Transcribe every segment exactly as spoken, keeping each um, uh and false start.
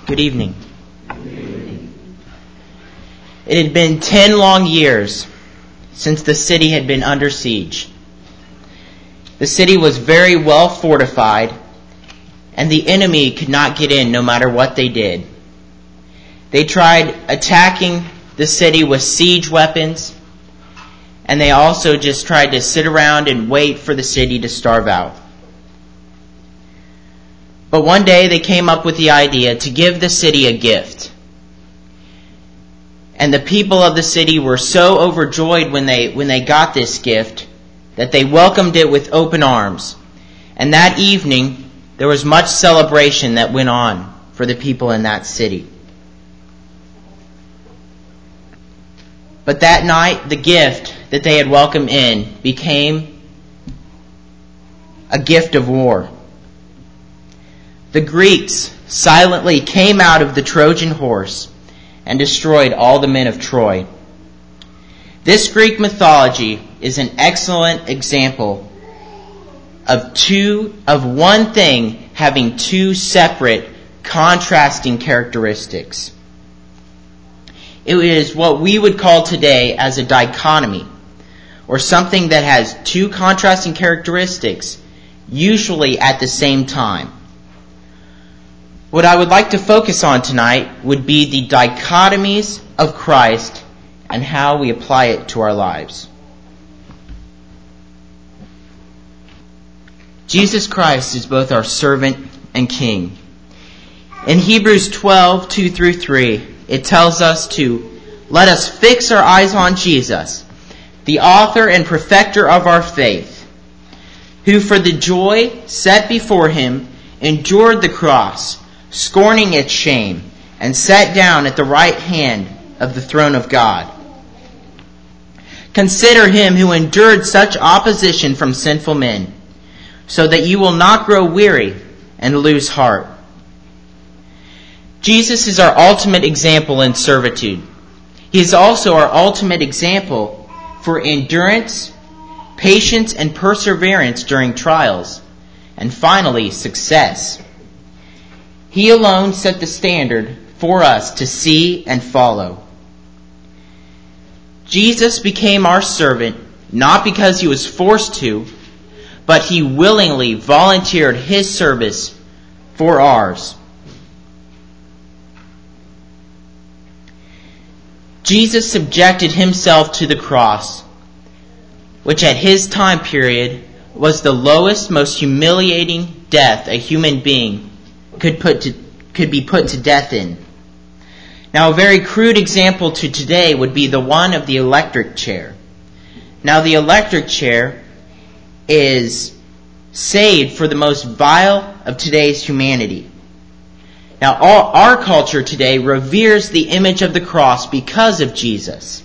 Good evening. It had been ten long years since the city had been under siege. The city was very well fortified, and the enemy could not get in no matter what they did. They tried attacking the city with siege weapons, and they also just tried to sit around and wait for the city to starve out. But one day they came up with the idea to give the city a gift. And the people of the city were so overjoyed when they when they got this gift that they welcomed it with open arms. And that evening there was much celebration that went on for the people in that city. But that night the gift that they had welcomed in became a gift of war. The Greeks silently came out of the Trojan horse and destroyed all the men of Troy. This Greek mythology is an excellent example of two of one thing having two separate, contrasting characteristics. It is what we would call today as a dichotomy, or something that has two contrasting characteristics, usually at the same time. What I would like to focus on tonight would be the dichotomies of Christ and how we apply it to our lives. Jesus Christ is both our servant and king. In Hebrews twelve, two through three, it tells us to let us fix our eyes on Jesus, the author and perfecter of our faith, who for the joy set before him endured the cross, scorning its shame, and sat down at the right hand of the throne of God. Consider him who endured such opposition from sinful men, so that you will not grow weary and lose heart. Jesus is our ultimate example in servitude. He is also our ultimate example for endurance, patience, and perseverance during trials, and finally, success. He alone set the standard for us to see and follow. Jesus became our servant not because he was forced to, but he willingly volunteered his service for ours. Jesus subjected himself to the cross, which at his time period was the lowest, most humiliating death a human being could put to, could be put to death in. Now, a very crude example to today would be the one of the electric chair. Now, the electric chair is saved for the most vile of today's humanity. Now, all, our culture today reveres the image of the cross because of Jesus.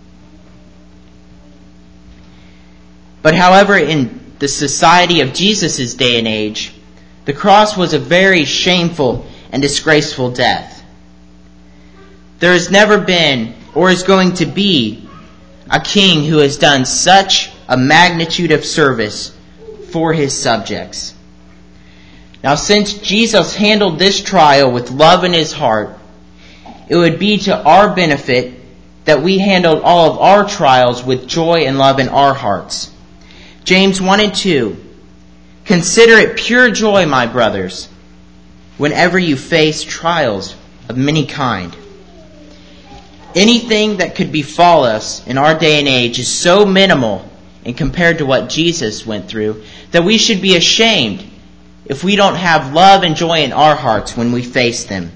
But however, in the society of Jesus' day and age, the cross was a very shameful and disgraceful death. There has never been, or is going to be, a king who has done such a magnitude of service for his subjects. Now, since Jesus handled this trial with love in his heart, it would be to our benefit that we handled all of our trials with joy and love in our hearts. James one and two, consider it pure joy, my brothers, whenever you face trials of many kind. Anything that could befall us in our day and age is so minimal and compared to what Jesus went through that we should be ashamed if we don't have love and joy in our hearts when we face them.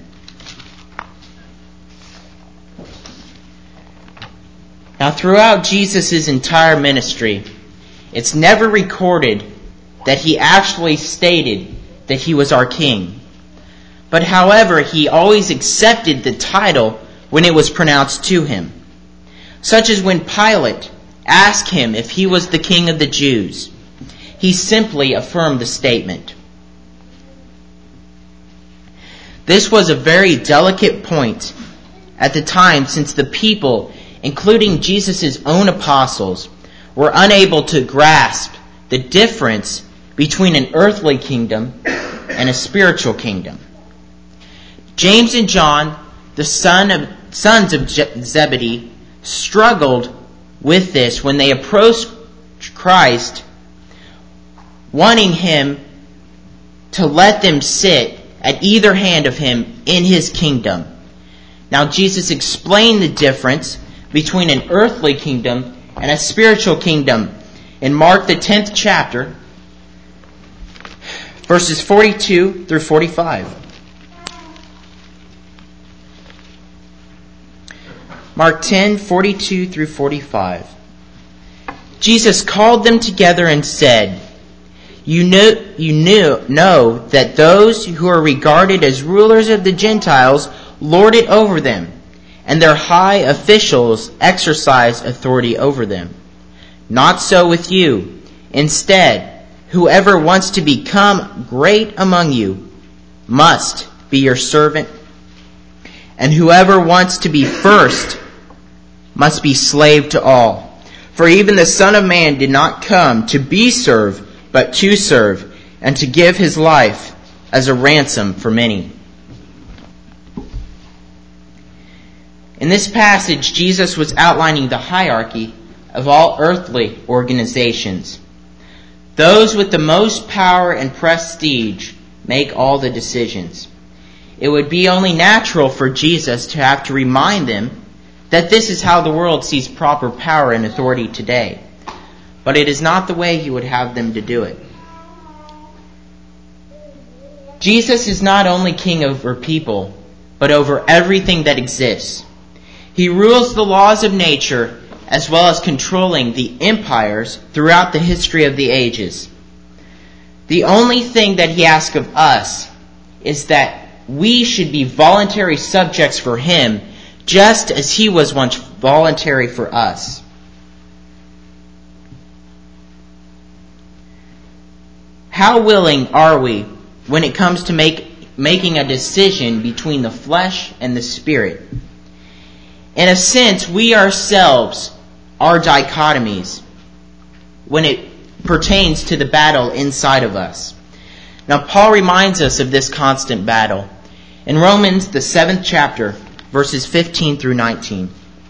Now, throughout Jesus' entire ministry, it's never recorded that he actually stated that he was our king. But however, he always accepted the title when it was pronounced to him. Such as when Pilate asked him if he was the king of the Jews. He simply affirmed the statement. This was a very delicate point at the time, since the people, including Jesus' own apostles, were unable to grasp the difference between an earthly kingdom and a spiritual kingdom. James and John, the son of, sons of Zebedee, struggled with this when they approached Christ, wanting him to let them sit at either hand of him in his kingdom. Now Jesus explained the difference between an earthly kingdom and a spiritual kingdom in Mark the tenth chapter, verses forty-two through forty-five. Mark ten, forty-two through forty-five. Jesus called them together and said, You know, you knew, know that those who are regarded as rulers of the Gentiles lord it over them, and their high officials exercise authority over them. Not so with you. Instead, whoever wants to become great among you must be your servant, and whoever wants to be first must be slave to all. For even the Son of Man did not come to be served, but to serve, and to give his life as a ransom for many. In this passage, Jesus was outlining the hierarchy of all earthly organizations. Those with the most power and prestige make all the decisions. It would be only natural for Jesus to have to remind them that this is how the world sees proper power and authority today. But it is not the way he would have them to do it. Jesus is not only king over people, but over everything that exists. He rules the laws of nature as well as controlling the empires throughout the history of the ages. The only thing that he asks of us is that we should be voluntary subjects for him, just as he was once voluntary for us. How willing are we when it comes to make, making a decision between the flesh and the spirit? In a sense, we ourselves are dichotomies when it pertains to the battle inside of us. Now, Paul reminds us of this constant battle in Romans, the seventh chapter, verses fifteen through nineteen.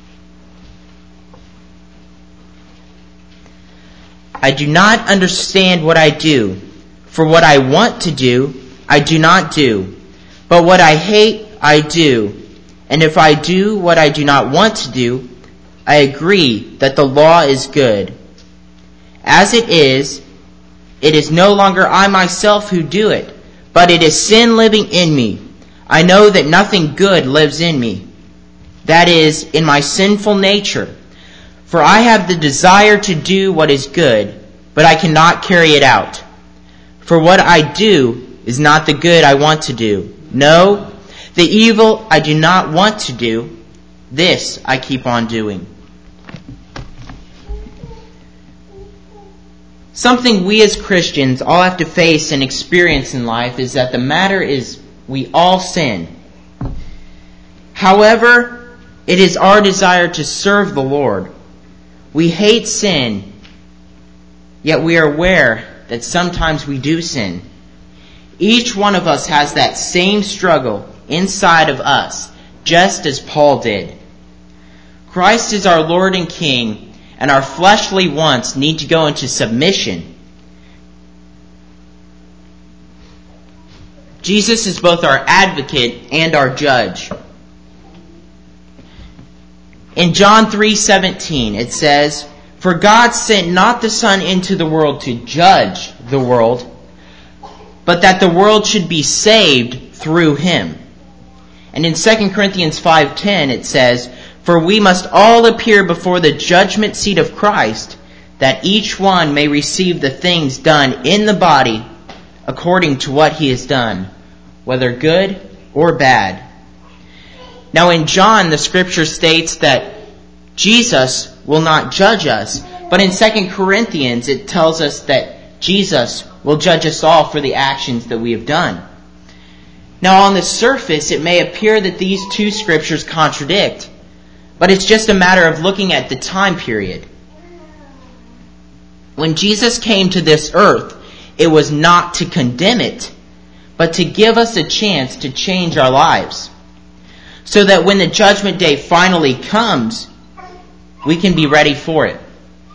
I do not understand what I do, for what I want to do, I do not do. But what I hate, I do. And if I do what I do not want to do, I agree that the law is good. As it is, it is no longer I myself who do it, but it is sin living in me. I know that nothing good lives in me, that is, in my sinful nature. For I have the desire to do what is good, but I cannot carry it out. For what I do is not the good I want to do. No, the evil I do not want to do, this I keep on doing. Something we as Christians all have to face and experience in life is that the matter is we all sin. However, it is our desire to serve the Lord. We hate sin, yet we are aware that sometimes we do sin. Each one of us has that same struggle inside of us, just as Paul did. Christ is our Lord and King, and our fleshly wants need to go into submission. Jesus is both our advocate and our judge. In John three seventeen, it says, For God sent not the Son into the world to judge the world, but that the world should be saved through him. And in Second Corinthians five ten it says, For we must all appear before the judgment seat of Christ, that each one may receive the things done in the body according to what he has done, whether good or bad. Now in John, the scripture states that Jesus will not judge us, but in Second Corinthians it tells us that Jesus will judge us all for the actions that we have done. Now on the surface, it may appear that these two scriptures contradict, but it's just a matter of looking at the time period. When Jesus came to this earth, it was not to condemn it, but to give us a chance to change our lives, so that when the judgment day finally comes, we can be ready for it.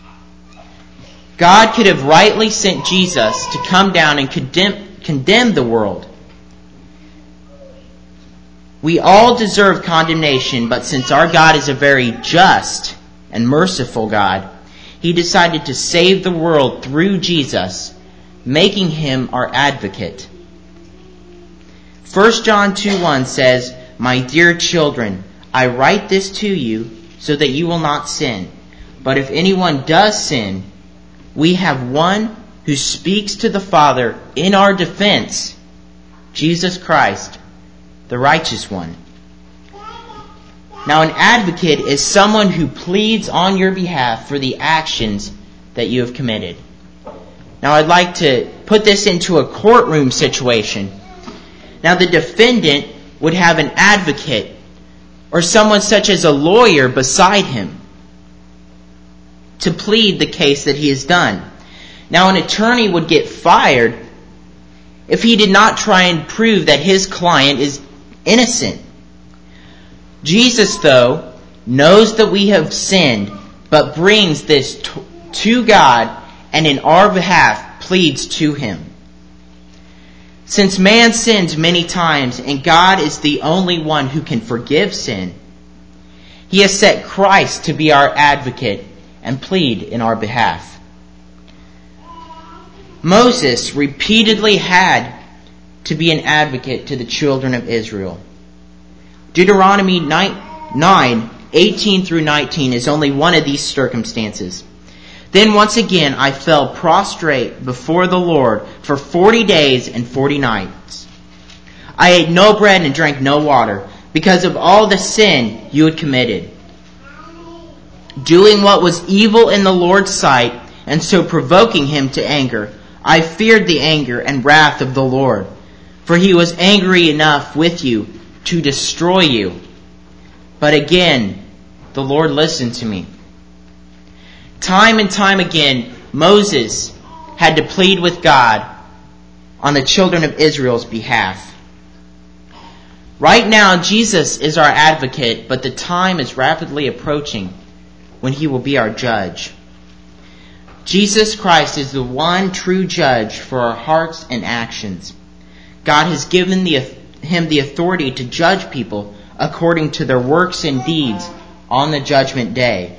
God could have rightly sent Jesus to come down and condemn, condemn the world. We all deserve condemnation, but since our God is a very just and merciful God, He decided to save the world through Jesus, making Him our advocate. First John two one says, "My dear children, I write this to you so that you will not sin. But if anyone does sin, we have one who speaks to the Father in our defense, Jesus Christ, the righteous one." Now, an advocate is someone who pleads on your behalf for the actions that you have committed. Now, I'd like to put this into a courtroom situation. Now, the defendant would have an advocate or someone such as a lawyer beside him to plead the case that he has done. Now, an attorney would get fired if he did not try and prove that his client is innocent. Jesus, though, knows that we have sinned, but brings this to, to God and in our behalf pleads to Him. Since man sins many times and God is the only one who can forgive sin, He has set Christ to be our advocate and plead in our behalf. Moses repeatedly had to be an advocate to the children of Israel. Deuteronomy nine, eighteen through nineteen is only one of these circumstances. "Then once again I fell prostrate before the Lord for forty days and forty nights. I ate no bread and drank no water, because of all the sin you had committed, doing what was evil in the Lord's sight, and so provoking Him to anger. I feared the anger and wrath of the Lord, for He was angry enough with you to destroy you. But again, the Lord listened to me." Time and time again, Moses had to plead with God on the children of Israel's behalf. Right now, Jesus is our advocate, but the time is rapidly approaching when He will be our judge. Jesus Christ is the one true judge for our hearts and actions. God has given the, Him the authority to judge people according to their works and deeds on the judgment day.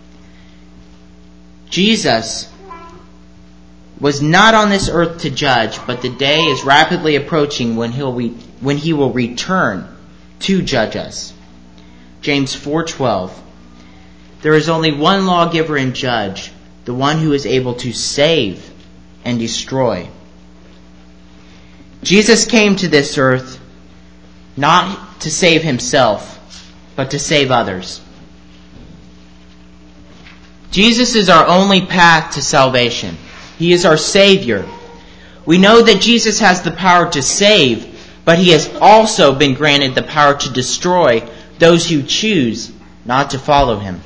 Jesus was not on this earth to judge, but the day is rapidly approaching when he'll re- when he will return to judge us. James four twelve. "There is only one lawgiver and judge, the one who is able to save and destroy." Jesus came to this earth not to save Himself, but to save others. Jesus is our only path to salvation. He is our Savior. We know that Jesus has the power to save, but He has also been granted the power to destroy those who choose not to follow Him.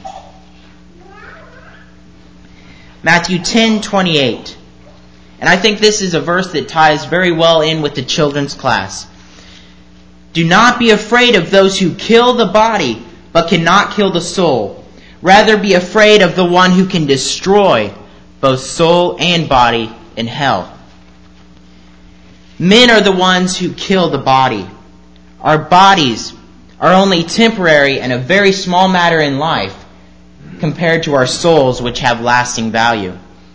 Matthew ten twenty-eight. And I think this is a verse that ties very well in with the children's class. "Do not be afraid of those who kill the body, but cannot kill the soul. Rather be afraid of the one who can destroy both soul and body in hell." Men are the ones who kill the body. Our bodies are only temporary and a very small matter in life compared to our souls, which have lasting value.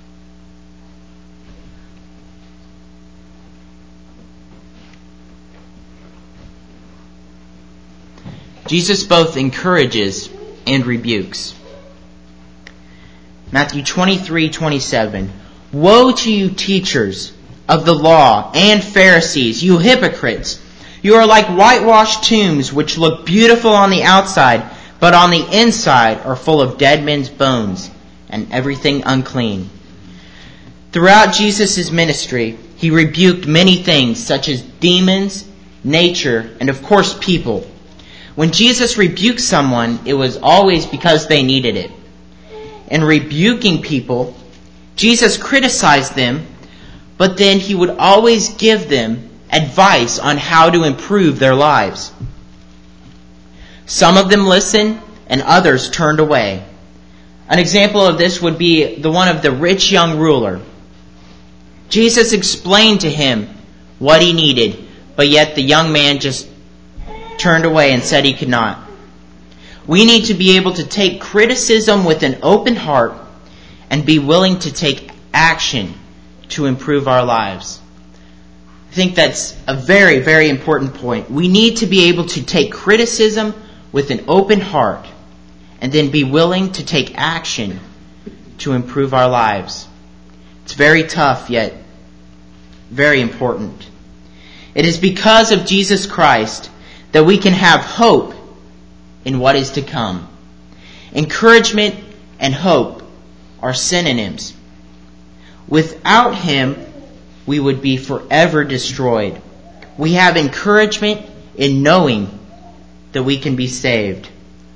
Jesus both encourages and rebukes. Matthew twenty-three twenty-seven. "Woe to you, teachers of the law and Pharisees, you hypocrites! You are like whitewashed tombs, which look beautiful on the outside, but on the inside are full of dead men's bones and everything unclean." Throughout Jesus' ministry, He rebuked many things, such as demons, nature, and of course people. When Jesus rebuked someone, it was always because they needed it. In rebuking people, Jesus criticized them, but then He would always give them advice on how to improve their lives. Some of them listened and others turned away. An example of this would be the one of the rich young ruler. Jesus explained to him what he needed, but yet the young man just turned away and said he could not. We need to be able to take criticism with an open heart and be willing to take action to improve our lives. I think that's a very, very important point. We need to be able to take criticism with an open heart and then be willing to take action to improve our lives. It's very tough, yet very important. It is because of Jesus Christ that we can have hope in what is to come. Encouragement and hope are synonyms. Without Him, we would be forever destroyed. We have encouragement in knowing that we can be saved.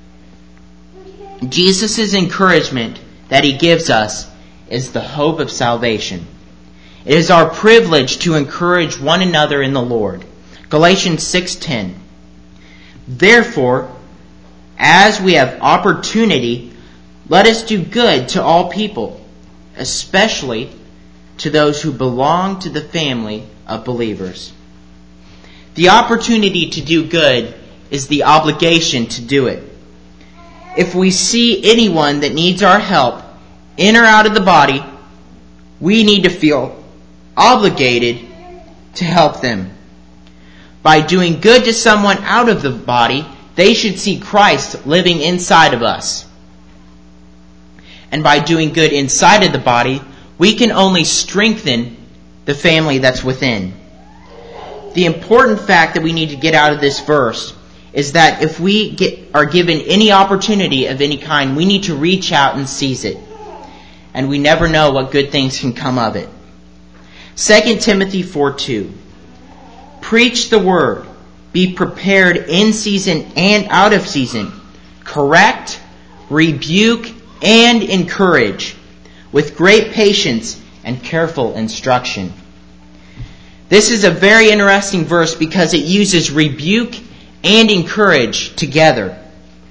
Jesus' encouragement that He gives us is the hope of salvation. It is our privilege to encourage one another in the Lord. Galatians six ten. Therefore, as we have opportunity, let us do good to all people, especially to those who belong to the family of believers. The opportunity to do good is the obligation to do it. If we see anyone that needs our help, in or out of the body, we need to feel obligated to help them. By doing good to someone out of the body, they should see Christ living inside of us. And by doing good inside of the body, we can only strengthen the family that's within. The important fact that we need to get out of this verse is that if we get, are given any opportunity of any kind, we need to reach out and seize it. And we never know what good things can come of it. Second Timothy four two. Preach the word. Be prepared in season and out of season. Correct, rebuke, and encourage with great patience and careful instruction. This is a very interesting verse because it uses rebuke and encourage together.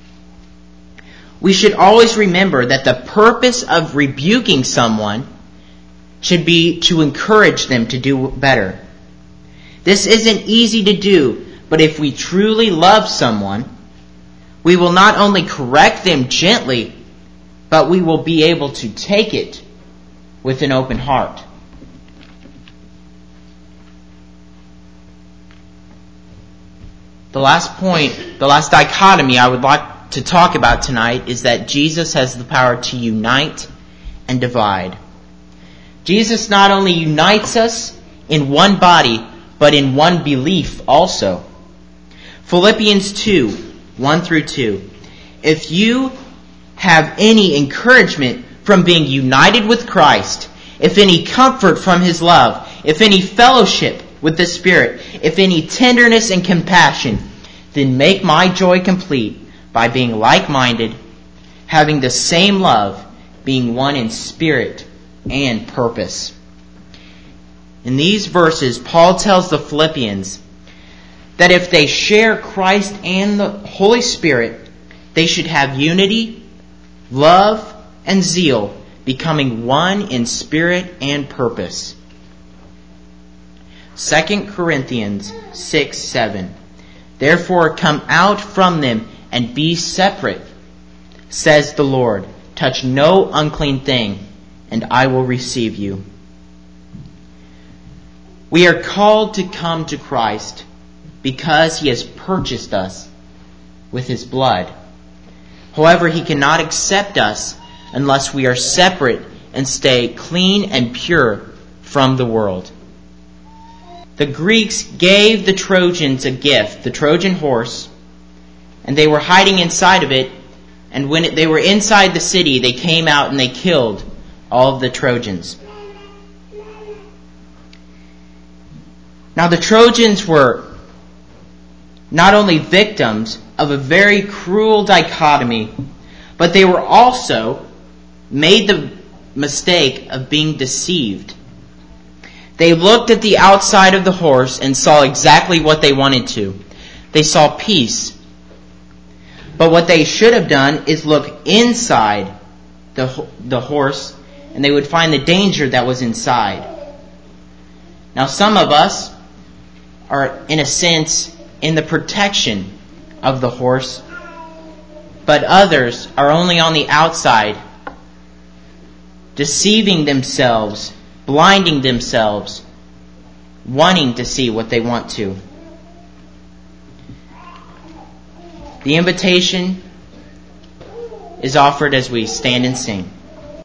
We should always remember that the purpose of rebuking someone should be to encourage them to do better. This isn't easy to do, but if we truly love someone, we will not only correct them gently, but we will be able to take it with an open heart. The last point, the last dichotomy I would like to talk about tonight is that Jesus has the power to unite and divide. Jesus not only unites us in one body, but in one belief also. Philippians two, one through two. If you have any encouragement from being united with Christ, if any comfort from His love, if any fellowship with the Spirit, if any tenderness and compassion, then make my joy complete by being like-minded, having the same love, being one in spirit and purpose. In these verses, Paul tells the Philippians that if they share Christ and the Holy Spirit, they should have unity, love, and zeal, becoming one in spirit and purpose. Second Corinthians six seven. Therefore come out from them and be separate, says the Lord. Touch no unclean thing, and I will receive you. We are called to come to Christ because He has purchased us with His blood. However, He cannot accept us unless we are separate and stay clean and pure from the world. The Greeks gave the Trojans a gift, the Trojan horse, and they were hiding inside of it. And when it, they were inside the city, they came out and they killed all of the Trojans. Now the Trojans were not only victims of a very cruel dichotomy, but they were also made the mistake of being deceived. They looked at the outside of the horse and saw exactly what they wanted to. They saw peace. But what they should have done is look inside the, the horse, and they would find the danger that was inside. Now, some of us are, in a sense, in the protection of the horse, but others are only on the outside, deceiving themselves, blinding themselves, wanting to see what they want to. The invitation is offered as we stand and sing.